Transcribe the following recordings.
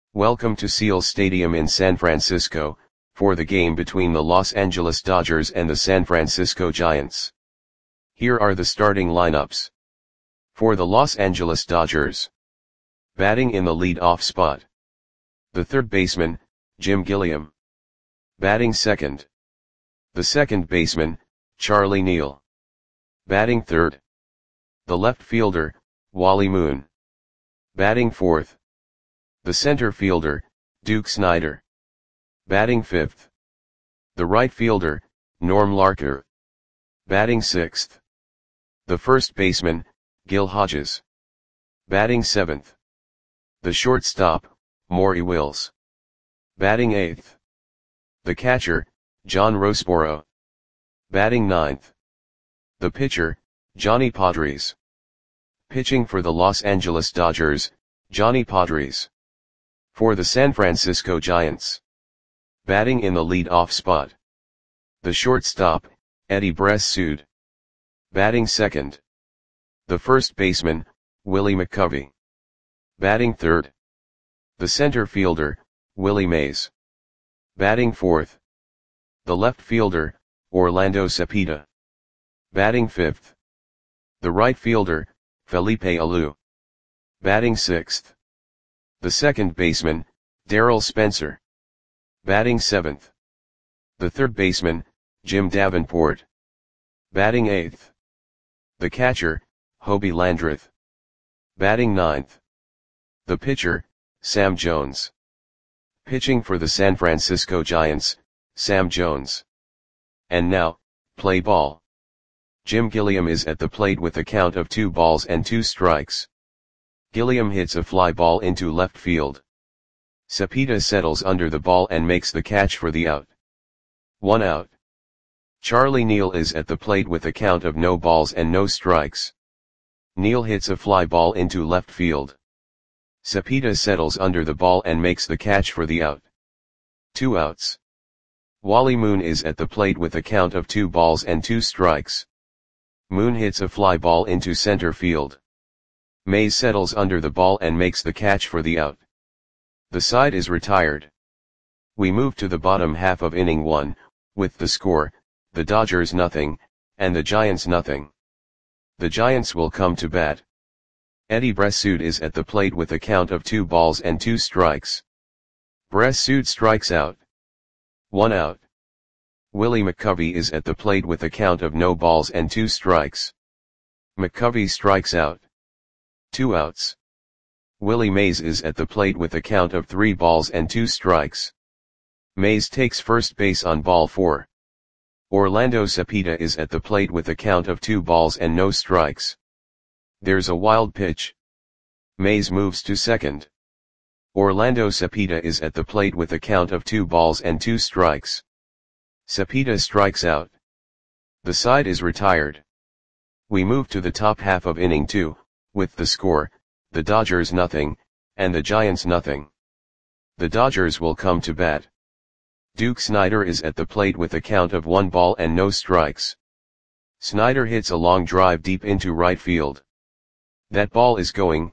Welcome to Seals Stadium in San Francisco, for the game between the Los Angeles Dodgers and the San Francisco Giants. Here are the starting lineups. For the Los Angeles Dodgers. Batting in the lead-off spot. The third baseman, Jim Gilliam. Batting second. The second baseman, Charlie Neal. Batting third. The left fielder, Wally Moon. Batting fourth. The center fielder, Duke Snider. Batting fifth. The right fielder, Norm Larker. Batting sixth. The first baseman, Gil Hodges. Batting seventh. The shortstop, Maury Wills. Batting eighth. The catcher, John Roseboro. Batting ninth. The pitcher, Johnny Podres. Pitching for the Los Angeles Dodgers, Johnny Podres. For the San Francisco Giants. Batting in the lead-off spot. The shortstop, Eddie Bressud. Batting second. The first baseman, Willie McCovey. Batting third. The center fielder, Willie Mays. Batting fourth. The left fielder, Orlando Cepeda. Batting fifth. The right fielder, Felipe Alou. Batting sixth. The second baseman, Darryl Spencer. Batting seventh. The third baseman, Jim Davenport. Batting eighth. The catcher, Hobie Landreth. Batting ninth. The pitcher, Sam Jones. Pitching for the San Francisco Giants, Sam Jones. And now, play ball. Jim Gilliam is at the plate with a count of 2-2. Gilliam hits a fly ball into left field. Cepeda settles under the ball and makes the catch for the out. 1 out. Charlie Neal is at the plate with a count of 0-0. Neal hits a fly ball into left field. Cepeda settles under the ball and makes the catch for the out. 2 outs. Wally Moon is at the plate with a count of 2-2. Moon hits a fly ball into center field. Mays settles under the ball and makes the catch for the out. The side is retired. We move to the bottom half of inning 1, with the score, the Dodgers 0, and the Giants 0. The Giants will come to bat. Eddie Bressud is at the plate with a count of 2-2. Bressud strikes out. 1 out. Willie McCovey is at the plate with a count of 0-2. McCovey strikes out. 2 outs. Willie Mays is at the plate with a count of 3-2. Mays takes first base on ball 4. Orlando Cepeda is at the plate with a count of 2-0. There's a wild pitch. Mays moves to second. Orlando Cepeda is at the plate with a count of 2-2. Cepeda strikes out. The side is retired. We move to the top half of inning 2, with the score, the Dodgers 0, and the Giants 0. The Dodgers will come to bat. Duke Snider is at the plate with a count of 1-0. Snider hits a long drive deep into right field. That ball is gone.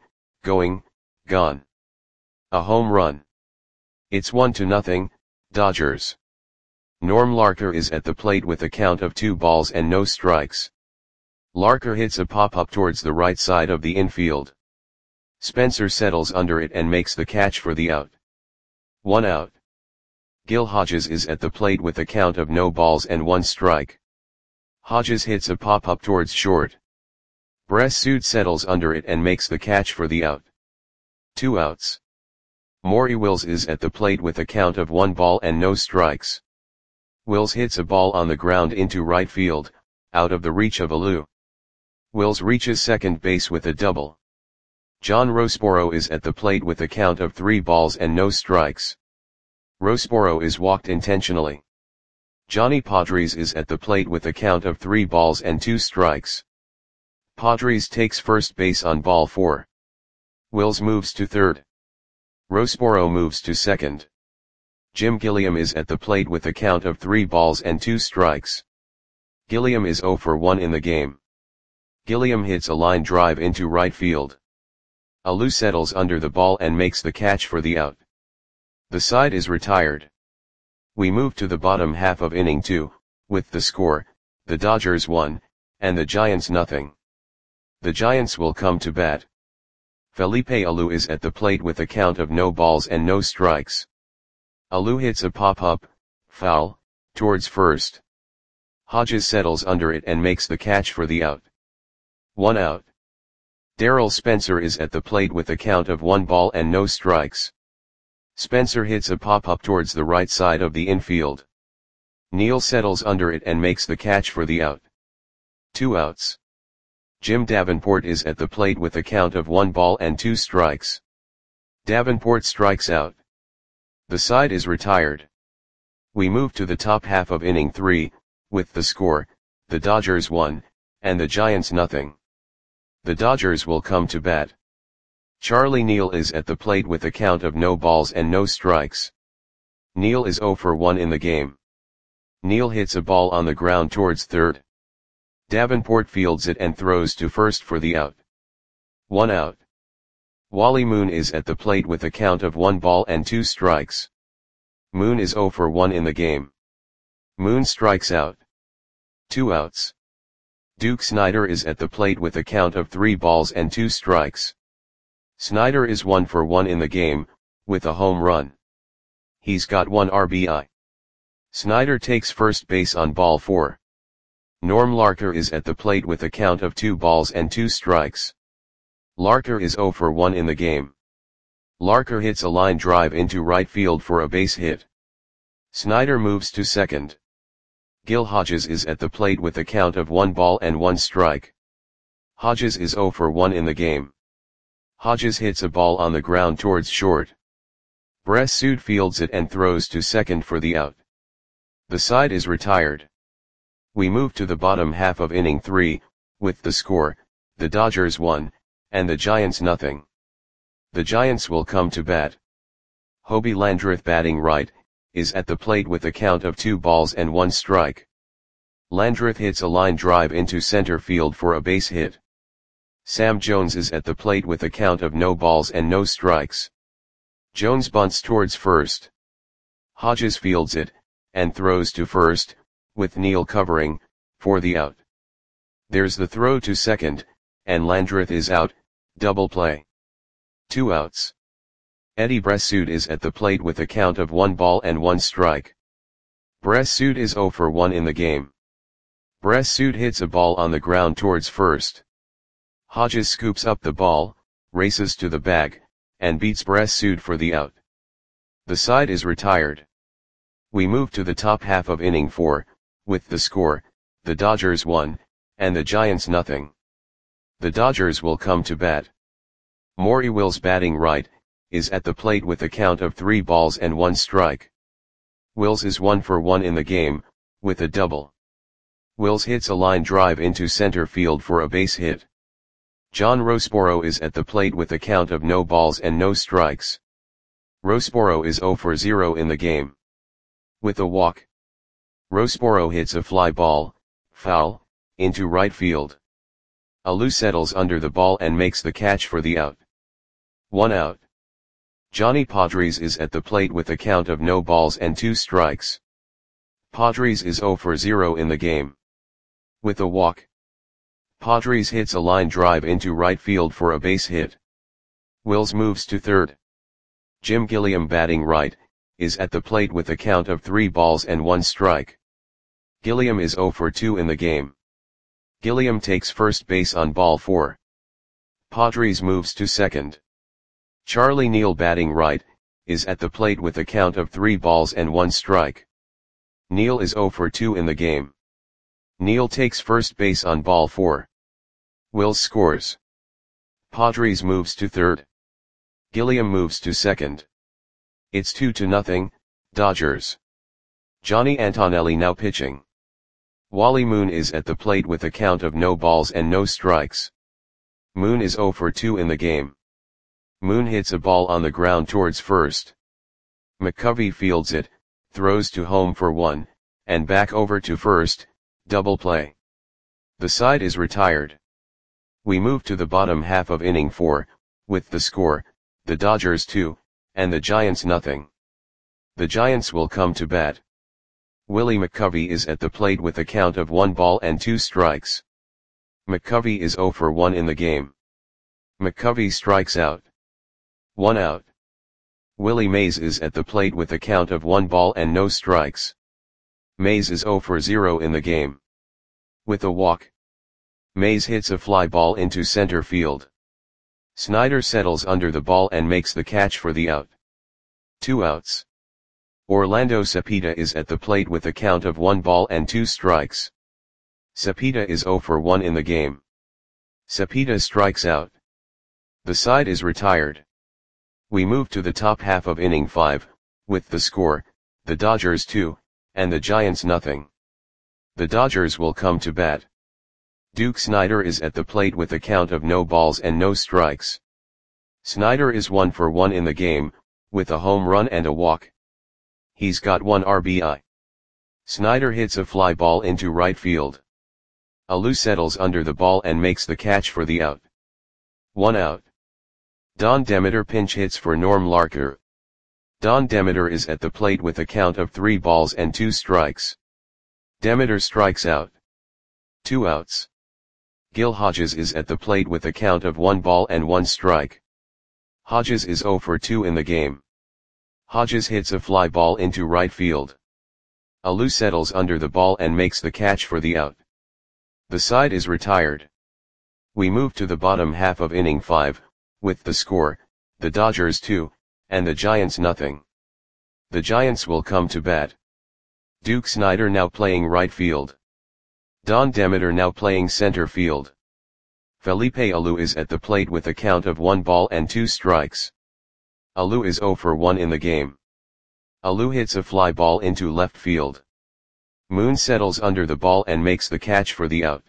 A home run. It's 1-0, Dodgers. Norm Larker is at the plate with a count of 2-0. Larker hits a pop-up towards the right side of the infield. Spencer settles under it and makes the catch for the out. 1 out. Gil Hodges is at the plate with a count of 0-1. Hodges hits a pop-up towards short. Bressud settles under it and makes the catch for the out. 2 outs. Maury Wills is at the plate with a count of 1-0. Wills hits a ball on the ground into right field, out of the reach of Alou. Wills reaches second base with a double. John Roseboro is at the plate with a count of 3-0. Roseboro is walked intentionally. Johnny Podres is at the plate with a count of 3-2. Podres takes first base on ball 4. Wills moves to third. Roseboro moves to second. Jim Gilliam is at the plate with a count of 3-2. Gilliam is 0 for 1 in the game. Gilliam hits a line drive into right field. Alou settles under the ball and makes the catch for the out. The side is retired. We move to the bottom half of inning 2, with the score, the Dodgers 1, and the Giants nothing. The Giants will come to bat. Felipe Alou is at the plate with a count of no balls and no strikes. Alou hits a pop-up, foul, towards first. Hodges settles under it and makes the catch for the out. 1 out. Darrell Spencer is at the plate with a count of 1 ball and no strikes. Spencer hits a pop-up towards the right side of the infield. Neal settles under it and makes the catch for the out. 2 outs. Jim Davenport is at the plate with a count of 1 ball and 2 strikes. Davenport strikes out. The side is retired. We move to the top half of inning 3, with the score, the Dodgers 1, and the Giants nothing. The Dodgers will come to bat. Charlie Neal is at the plate with a count of no balls and no strikes. Neal is 0 for 1 in the game. Neal hits a ball on the ground towards third. Davenport fields it and throws to first for the out. 1 out. Wally Moon is at the plate with a count of 1 ball and 2 strikes. Moon is 0 for 1 in the game. Moon strikes out. 2 outs. Duke Snider is at the plate with a count of 3 balls and 2 strikes. Snider is 1 for 1 in the game, with a home run. He's got 1 RBI. Snider takes first base on ball 4. Norm Larker is at the plate with a count of 2 balls and 2 strikes. Larker is 0 for 1 in the game. Larker hits a line drive into right field for a base hit. Snider moves to second. Gil Hodges is at the plate with a count of 1 ball and 1 strike. Hodges is 0 for 1 in the game. Hodges hits a ball on the ground towards short. Bressud fields it and throws to second for the out. The side is retired. We move to the bottom half of inning 3, with the score, the Dodgers 1, and the Giants nothing. The Giants will come to bat. Hobie Landreth batting right, is at the plate with a count of 2 balls and 1 strike. Landreth hits a line drive into center field for a base hit. Sam Jones is at the plate with a count of no balls and no strikes. Jones bunts towards first. Hodges fields it, and throws to first, with Neal covering, for the out. There's the throw to second, and Landreth is out, double play. 2 outs. Eddie Bressud is at the plate with a count of 1 ball and 1 strike. Bressud is 0 for 1 in the game. Bressud hits a ball on the ground towards first. Hodges scoops up the ball, races to the bag, and beats Bressud for the out. The side is retired. We move to the top half of inning 4, with the score, the Dodgers 1, and the Giants nothing. The Dodgers will come to bat. Maury Wills batting right, is at the plate with a count of 3 balls and 1 strike. Wills is 1 for 1 in the game, with a double. Wills hits a line drive into center field for a base hit. John Rossboro is at the plate with a count of no balls and no strikes. Rossboro is 0 for 0 in the game. With a walk. Rossboro hits a fly ball, foul, into right field. Alou settles under the ball and makes the catch for the out. 1 out. Johnny Padres is at the plate with a count of no balls and 2 strikes. Padres is 0 for 0 in the game. With a walk. Padres hits a line drive into right field for a base hit. Wills moves to third. Jim Gilliam batting right, is at the plate with a count of 3 balls and 1 strike. Gilliam is 0 for 2 in the game. Gilliam takes first base on ball 4. Padres moves to second. Charlie Neal batting right, is at the plate with a count of 3 balls and 1 strike. Neal is 0 for 2 in the game. Neal takes first base on ball 4. Wills scores. Padres moves to third. Gilliam moves to second. It's 2-0, Dodgers. Johnny Antonelli now pitching. Wally Moon is at the plate with a count of no balls and no strikes. Moon is 0 for 2 in the game. Moon hits a ball on the ground towards first. McCovey fields it, throws to home for 1, and back over to first, double play. The side is retired. We move to the bottom half of inning 4, with the score, the Dodgers 2, and the Giants nothing. The Giants will come to bat. Willie McCovey is at the plate with a count of 1 ball and 2 strikes. McCovey is 0 for 1 in the game. McCovey strikes out. 1 out. Willie Mays is at the plate with a count of 1 ball and no strikes. Mays is 0 for 0 in the game. With a walk, Mays hits a fly ball into center field. Snyder settles under the ball and makes the catch for the out. 2 outs. Orlando Cepeda is at the plate with a count of 1 ball and 2 strikes. Cepeda is 0 for 1 in the game. Cepeda strikes out. The side is retired. We move to the top half of inning 5, with the score, the Dodgers 2, and the Giants nothing. The Dodgers will come to bat. Duke Snider is at the plate with a count of no balls and no strikes. Snider is 1 for 1 in the game, with a home run and a walk. He's got 1 RBI. Snider hits a fly ball into right field. Alou settles under the ball and makes the catch for the out. 1 out. Don Demeter pinch hits for Norm Larker. Don Demeter is at the plate with a count of 3 balls and 2 strikes. Demeter strikes out. 2 outs. Gil Hodges is at the plate with a count of 1 ball and 1 strike. Hodges is 0 for 2 in the game. Hodges hits a fly ball into right field. Alou settles under the ball and makes the catch for the out. The side is retired. We move to the bottom half of inning 5, with the score, the Dodgers 2, and the Giants nothing. The Giants will come to bat. Duke Snider now playing right field. Don Demeter now playing center field. Felipe Alou is at the plate with a count of 1 ball and 2 strikes. Alou is 0 for 1 in the game. Alou hits a fly ball into left field. Moon settles under the ball and makes the catch for the out.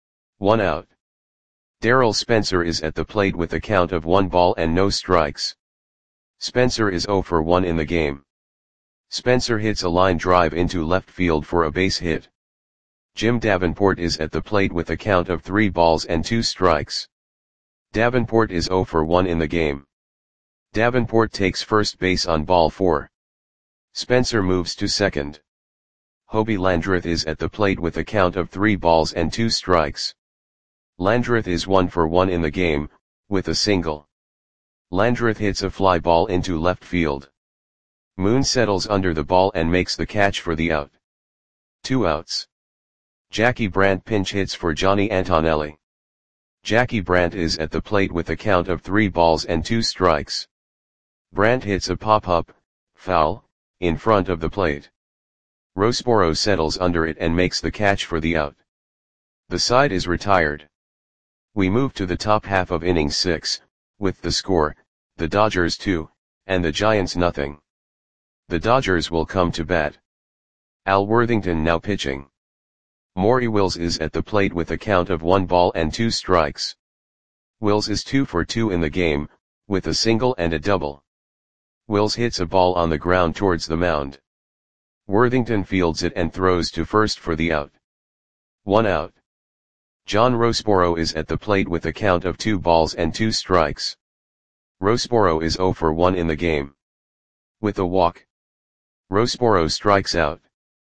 1 out. Darryl Spencer is at the plate with a count of 1 ball and no strikes. Spencer is 0 for 1 in the game. Spencer hits a line drive into left field for a base hit. Jim Davenport is at the plate with a count of 3 balls and 2 strikes. Davenport is 0 for 1 in the game. Davenport takes first base on ball 4. Spencer moves to second. Hobie Landreth is at the plate with a count of 3 balls and 2 strikes. Landreth is 1 for 1 in the game, with a single. Landreth hits a fly ball into left field. Moon settles under the ball and makes the catch for the out. 2 outs. Jackie Brandt pinch hits for Johnny Antonelli. Jackie Brandt is at the plate with a count of 3 balls and 2 strikes. Brandt hits a pop-up, foul, in front of the plate. Rosboro settles under it and makes the catch for the out. The side is retired. We move to the top half of inning 6, with the score, the Dodgers 2, and the Giants nothing. The Dodgers will come to bat. Al Worthington now pitching. Maury Wills is at the plate with a count of 1 ball and 2 strikes. Wills is 2 for 2 in the game, with a single and a double. Wills hits a ball on the ground towards the mound. Worthington fields it and throws to first for the out. 1 out. John Rosboro is at the plate with a count of 2 balls and 2 strikes. Rosboro is 0 for 1 in the game. With a walk, Rosboro strikes out.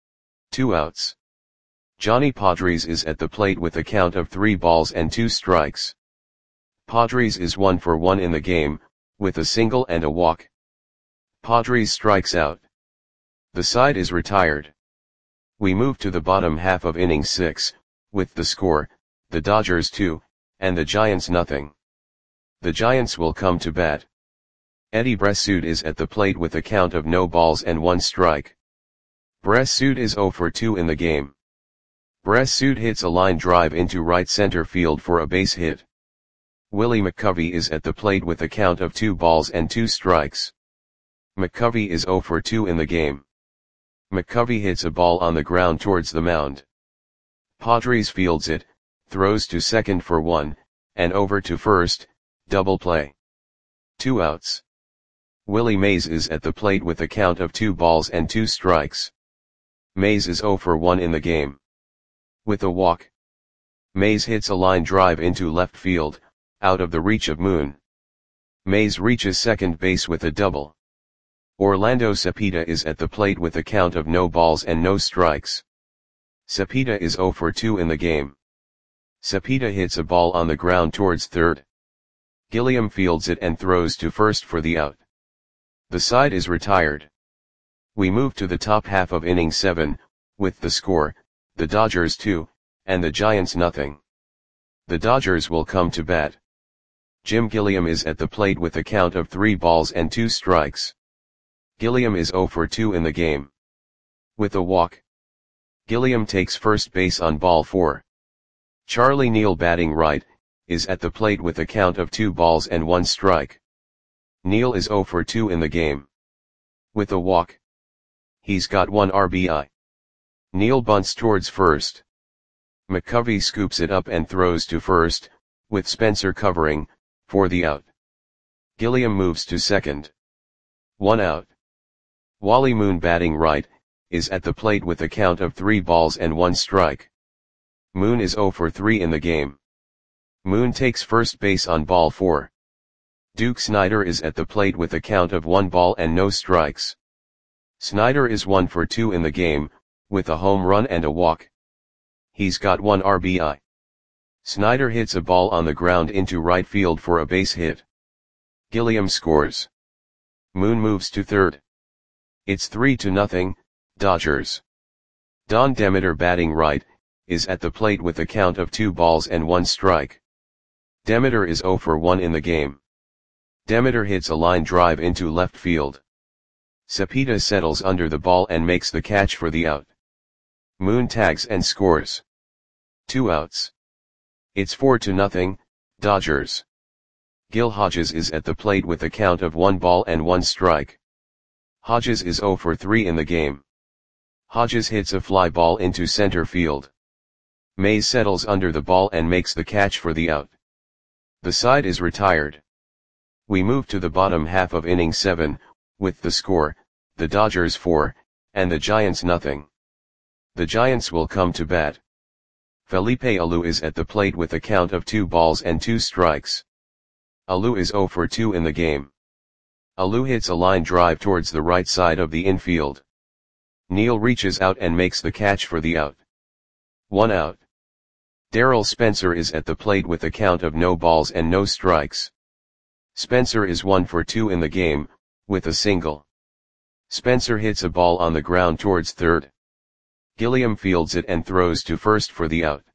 2 outs. Johnny Padres is at the plate with a count of 3 balls and 2 strikes. Padres is 1 for 1 in the game, with a single and a walk. Padres strikes out. The side is retired. We move to the bottom half of inning 6, with the score, the Dodgers 2, and the Giants nothing. The Giants will come to bat. Eddie Bressoud is at the plate with a count of no balls and 1 strike. Bressoud is 0 for 2 in the game. Bressoud hits a line drive into right center field for a base hit. Willie McCovey is at the plate with a count of 2 balls and 2 strikes. McCovey is 0 for 2 in the game. McCovey hits a ball on the ground towards the mound. Padres fields it, throws to second for 1, and over to first, double play. 2 outs. Willie Mays is at the plate with a count of 2 balls and 2 strikes. Mays is 0 for 1 in the game. With a walk, Mays hits a line drive into left field, out of the reach of Moon. Mays reaches second base with a double. Orlando Cepeda is at the plate with a count of no balls and no strikes. Cepeda is 0 for 2 in the game. Cepeda hits a ball on the ground towards third. Gilliam fields it and throws to first for the out. The side is retired. We move to the top half of inning 7, with the score, the Dodgers 2, and the Giants nothing. The Dodgers will come to bat. Jim Gilliam is at the plate with a count of 3 balls and 2 strikes. Gilliam is 0 for 2 in the game. With a walk, Gilliam takes first base on ball 4. Charlie Neal, batting right, is at the plate with a count of 2 balls and 1 strike. Neal is 0 for 2 in the game. With a walk, he's got 1 RBI. Neal bunts towards first. McCovey scoops it up and throws to first, with Spencer covering, for the out. Gilliam moves to second. 1 out. Wally Moon, batting right, is at the plate with a count of 3 balls and 1 strike. Moon is 0 for 3 in the game. Moon takes first base on ball 4. Duke Snider is at the plate with a count of 1 ball and no strikes. Snider is 1 for 2 in the game, with a home run and a walk. He's got 1 RBI. Snider hits a ball on the ground into right field for a base hit. Gilliam scores. Moon moves to third. It's 3-0, Dodgers. Don Demeter, batting right, is at the plate with a count of 2 balls and 1 strike. Demeter is 0 for 1 in the game. Demeter hits a line drive into left field. Cepeda settles under the ball and makes the catch for the out. Moon tags and scores. 2 outs. It's 4-0, Dodgers. Gil Hodges is at the plate with a count of 1 ball and 1 strike. Hodges is 0 for 3 in the game. Hodges hits a fly ball into center field. Mays settles under the ball and makes the catch for the out. The side is retired. We move to the bottom half of inning 7, with the score, the Dodgers 4, and the Giants nothing. The Giants will come to bat. Felipe Alou is at the plate with a count of 2 balls and 2 strikes. Alou is 0 for 2 in the game. Alou hits a line drive towards the right side of the infield. Neal reaches out and makes the catch for the out. 1 out. Darryl Spencer is at the plate with a count of no balls and no strikes. Spencer is 1 for 2 in the game, with a single. Spencer hits a ball on the ground towards third. Gilliam fields it and throws to first for the out.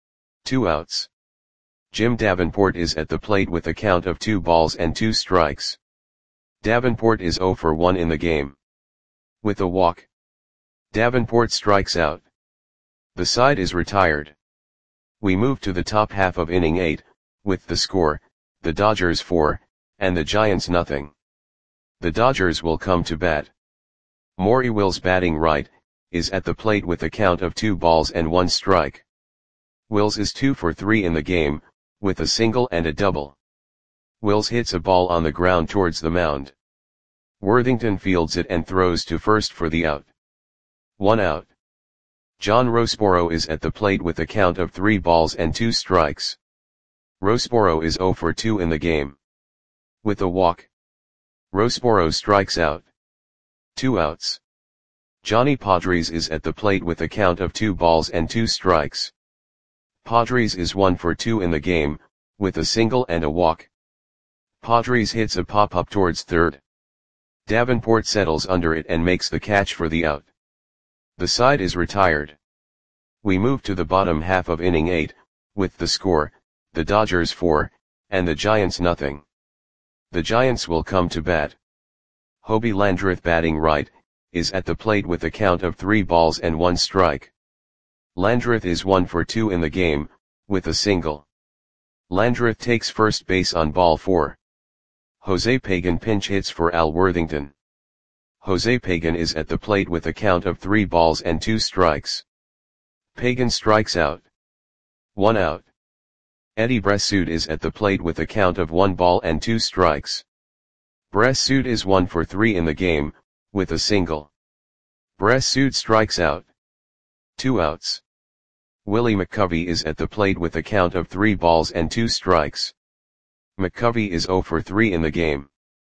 2 outs. Jim Davenport is at the plate with a count of 2 balls and 2 strikes. Davenport is 0 for 1 in the game. With a walk, Davenport strikes out. The side is retired. We move to the top half of inning 8, with the score, the Dodgers 4, and the Giants nothing. The Dodgers will come to bat. Maury Wills, batting right, is at the plate with a count of 2 balls and 1 strike. Wills is 2 for 3 in the game, with a single and a double. Wills hits a ball on the ground towards the mound. Worthington fields it and throws to first for the out. 1 out. John Rosboro is at the plate with a count of 3 balls and 2 strikes. Rosboro is 0 for 2 in the game. With a walk, Rosboro strikes out. 2 outs. Johnny Padres is at the plate with a count of 2 balls and 2 strikes. Padres is 1 for 2 in the game, with a single and a walk. Padres hits a pop-up towards third. Davenport settles under it and makes the catch for the out. The side is retired. We move to the bottom half of inning 8, with the score, the Dodgers 4, and the Giants nothing. The Giants will come to bat. Hobie Landreth, batting right, is at the plate with a count of 3 balls and 1 strike. Landreth is 1 for 2 in the game, with a single. Landreth takes first base on ball 4. Jose Pagan pinch hits for Al Worthington. Jose Pagan is at the plate with a count of 3 balls and 2 strikes. Pagan strikes out. 1 out. Eddie Bressoud is at the plate with a count of 1 ball and 2 strikes. Bressoud is 1 for 3 in the game, with a single. Bressoud strikes out. 2 outs. Willie McCovey is at the plate with a count of 3 balls and 2 strikes. McCovey is 0 for 3 in the game.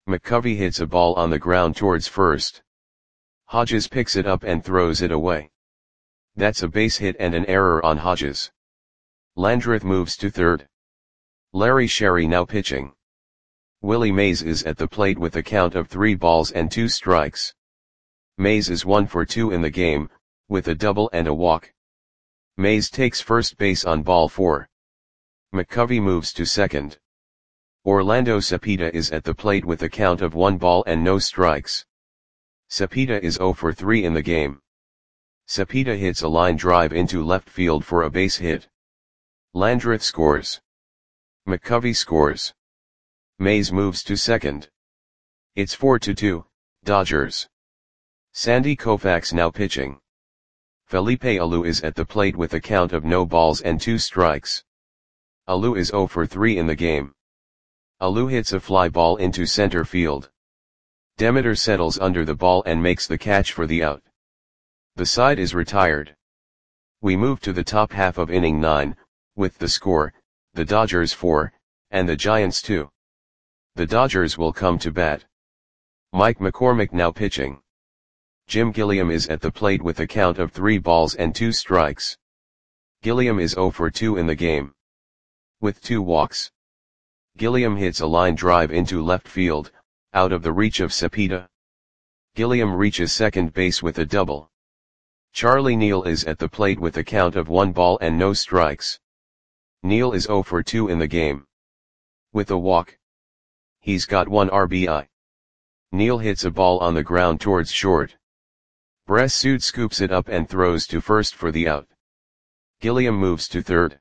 McCovey hits a ball on the ground towards first. Hodges picks it up and throws it away. That's a base hit and an error on Hodges. Landreth moves to third. Larry Sherry now pitching. Willie Mays is at the plate with a count of 3 balls and 2 strikes. Mays is 1 for 2 in the game, with a double and a walk. Mays takes first base on ball 4. McCovey moves to second. Orlando Cepeda is at the plate with a count of 1 ball and no strikes. Cepeda is 0 for 3 in the game. Cepeda hits a line drive into left field for a base hit. Landreth scores. McCovey scores. Mays moves to second. It's 4-2, Dodgers. Sandy Koufax now pitching. Felipe Alou is at the plate with a count of no balls and 2 strikes. Alou is 0 for 3 in the game. Alou hits a fly ball into center field. Demeter settles under the ball and makes the catch for the out. The side is retired. We move to the top half of inning 9, with the score, the Dodgers 4, and the Giants 2. The Dodgers will come to bat. Mike McCormick now pitching. Jim Gilliam is at the plate with a count of 3 balls and 2 strikes. Gilliam is 0 for 2 in the game. With 2 walks. Gilliam hits a line drive into left field, out of the reach of Cepeda. Gilliam reaches second base with a double. Charlie Neal is at the plate with a count of 1 ball and no strikes. Neal is 0 for 2 in the game. With a walk. He's got 1 RBI. Neal hits a ball on the ground towards short. Bress Sood scoops it up and throws to first for the out. Gilliam moves to third.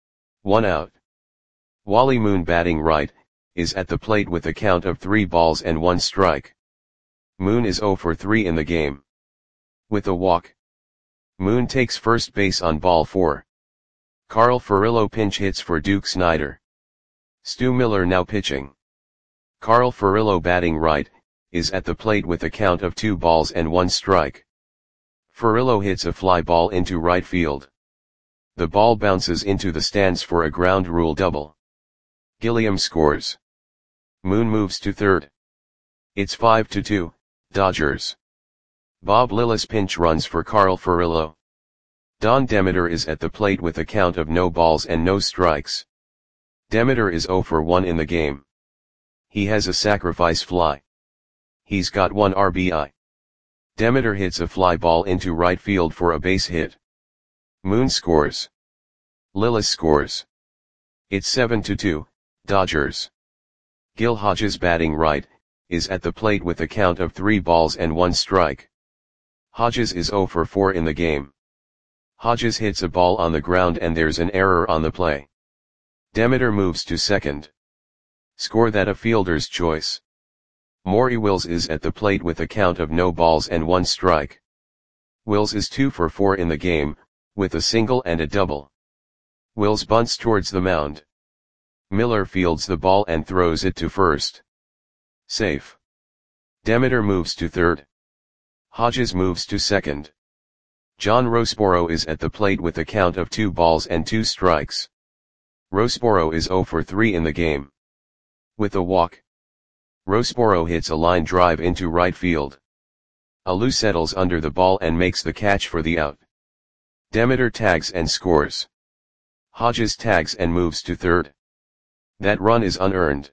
1 out. Wally Moon batting right, is at the plate with a count of 3 balls and 1 strike. Moon is 0 for 3 in the game. With a walk. Moon takes first base on ball 4. Carl Furillo pinch hits for Duke Snider. Stu Miller now pitching. Carl Furillo batting right, is at the plate with a count of 2 balls and 1 strike. Furillo hits a fly ball into right field. The ball bounces into the stands for a ground rule double. Gilliam scores. Moon moves to third. It's 5-2, Dodgers. Bob Lillis pinch runs for Carl Furillo. Don Demeter is at the plate with a count of no balls and no strikes. Demeter is 0 for 1 in the game. He has a sacrifice fly. He's got 1 RBI. Demeter hits a fly ball into right field for a base hit. Moon scores. Lillis scores. It's 7-2, Dodgers. Gil Hodges batting right, is at the plate with a count of 3 balls and 1 strike. Hodges is 0 for 4 in the game. Hodges hits a ball on the ground and there's an error on the play. Demeter moves to second. Score that a fielder's choice. Maury Wills is at the plate with a count of no balls and 1 strike. Wills is 2 for 4 in the game, with a single and a double. Wills bunts towards the mound. Miller fields the ball and throws it to first. Safe. Demeter moves to third. Hodges moves to second. John Rosboro is at the plate with a count of 2 balls and 2 strikes. Rosboro is 0 for 3 in the game. With a walk. Rosboro hits a line drive into right field. Alou settles under the ball and makes the catch for the out. Demeter tags and scores. Hodges tags and moves to third. That run is unearned.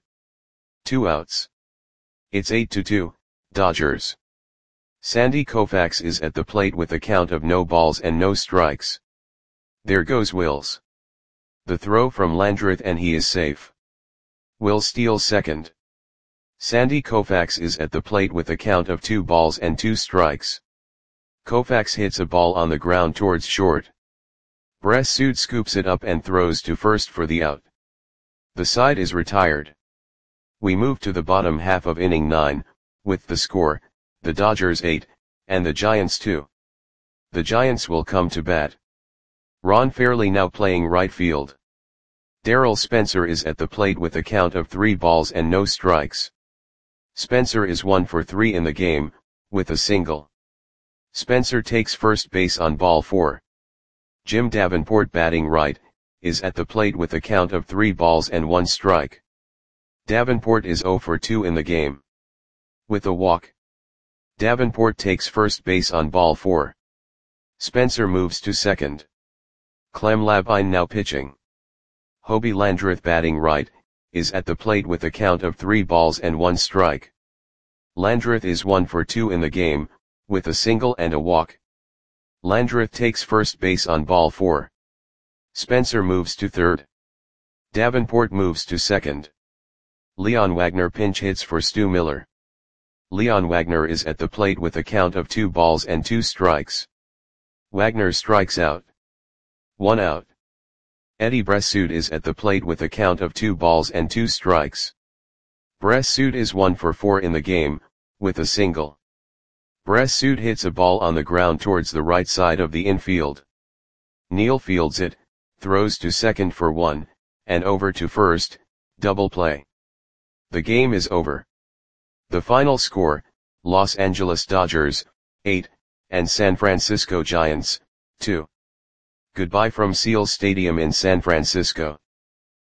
2 outs. It's 8-2, Dodgers. Sandy Koufax is at the plate with a count of no balls and no strikes. There goes Wills. The throw from Landreth and he is safe. Wills steals second. Sandy Koufax is at the plate with a count of 2 balls and 2 strikes. Koufax hits a ball on the ground towards short. Bress Sood scoops it up and throws to first for the out. The side is retired. We move to the bottom half of inning 9, with the score, the Dodgers 8, and the Giants 2. The Giants will come to bat. Ron Fairley now playing right field. Darrell Spencer is at the plate with a count of 3 balls and no strikes. Spencer is 1 for 3 in the game, with a single. Spencer takes first base on ball 4. Jim Davenport batting right, is at the plate with a count of 3 balls and 1 strike. Davenport is 0 for 2 in the game. with a walk. Davenport takes first base on ball 4. Spencer moves to second. Clem Labine now pitching. Hobie Landreth batting right, is at the plate with a count of 3 balls and 1 strike. Landreth is 1 for 2 in the game, with a single and a walk. Landreth takes first base on ball 4. Spencer moves to third. Davenport moves to second. Leon Wagner pinch hits for Stu Miller. Leon Wagner is at the plate with a count of 2 balls and 2 strikes. Wagner strikes out. 1 out. Eddie Bressoud is at the plate with a count of 2 balls and 2 strikes. Bressoud is 1 for 4 in the game, with a single. Bressoud hits a ball on the ground towards the right side of the infield. Neal fields it, throws to second for 1, and over to first, double play. The game is over. The final score, Los Angeles Dodgers, 8, and San Francisco Giants, 2. Goodbye from Seals Stadium in San Francisco.